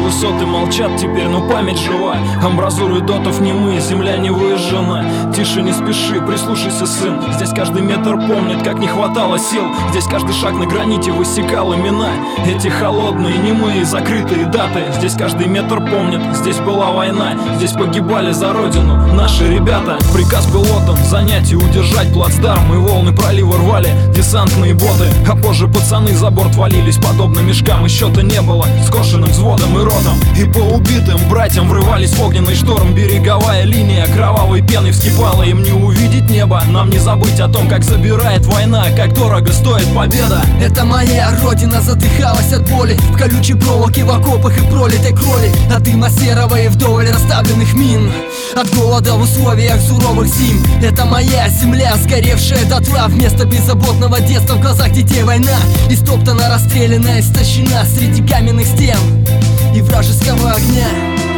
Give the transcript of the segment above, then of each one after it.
высоты молчат теперь, но память жива. Амбразуры дотов немые, земля не выжжена. Тише, не спеши, прислушайся, сын. Здесь каждый метр помнит, как не хватало сил. Здесь каждый шаг на граните высекал имена. Эти холодные, немые, закрытые даты. Здесь каждый метр помнит, здесь была война. Здесь погибали за родину наши ребята. Приказ пилотам занять и удержать плацдарм. И волны пролива рвали десантные боты. А позже пацаны за борт валились подобно мешкам. И счета не было скошенным взводом и ротом. И по убитым братьям врывались в огненный шторм. Береговая линия кровавой пеной вскипала. Им не увидеть небо, нам не забыть о том, как забирает война, как дорого стоит победа. Это моя родина задыхалась от боли в колючей проволоке, в окопах и пролитой крови. От дыма серого и вдоволь расставленных мин, от голода в условиях суровых зим. Это моя земля, сгоревшая дотла. Вместо беззаботного детства в глазах детей война. Истоптана, расстреляна, истощена среди каменных стен и вражеского огня.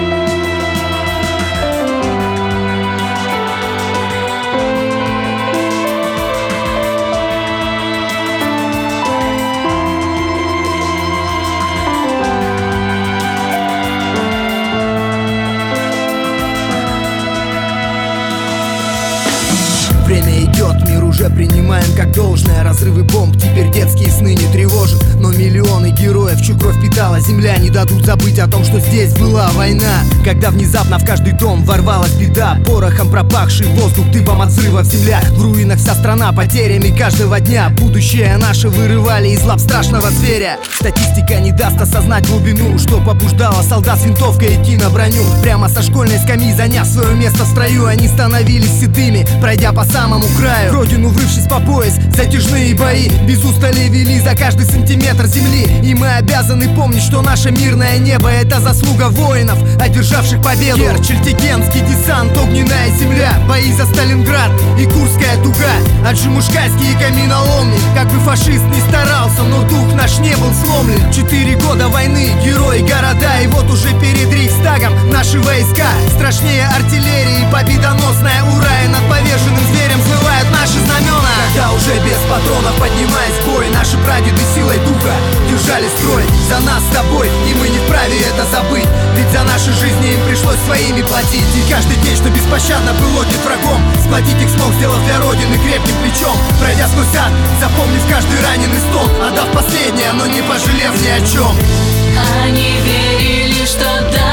Время идет, мир уже принимаем как должное. Разрывы бомб, теперь детские сны не тревожат. Но миллионы героев, чью кровь питала земля, не дадут забыть о том, что здесь была война. Когда внезапно в каждый дом ворвалась беда, порохом пропахший воздух, дымом от взрывов земля. В руинах вся страна, потерями каждого дня. Будущее наше вырывали из лап страшного зверя. Статистика не даст осознать глубину, что побуждало солдат с винтовкой идти на броню. Прямо со школьной скамьи, заняв свое место в строю, они становились седыми, пройдя по самому краю. Родину врывшись по пояс, затяжные бои без устали вели за каждый сантиметр земли. И мы обязаны помнить, что наше мирное небо — это заслуга воинов, одержавших победу. Керчь, Чельтигенский десант, огненная земля, бои за Сталинград и Курская дуга, Аджимушкайский и каменоломни. Как бы фашист не старался, но дух наш не был сломлен. 4 года войны, герои города, и вот уже перед Рейхстагом наши войска. Страшнее артиллерии, победоносная ура, и над повешенным зверем взмывают наши знамена. Когда уже без патронов, поднимаясь в бой, наши прадеды силой духа держали строй за нас с тобой, и мы не вправе это забыть. Ведь за наши жизни им пришлось своими платить. И каждый день, что беспощадно был отнят врагом, сплотить их смог, сделав для родины крепким плечом. Пройдя сквозь ад, запомнив каждый раненый стон, отдав последнее, но не пожалев ни о чем. Они верили, что да,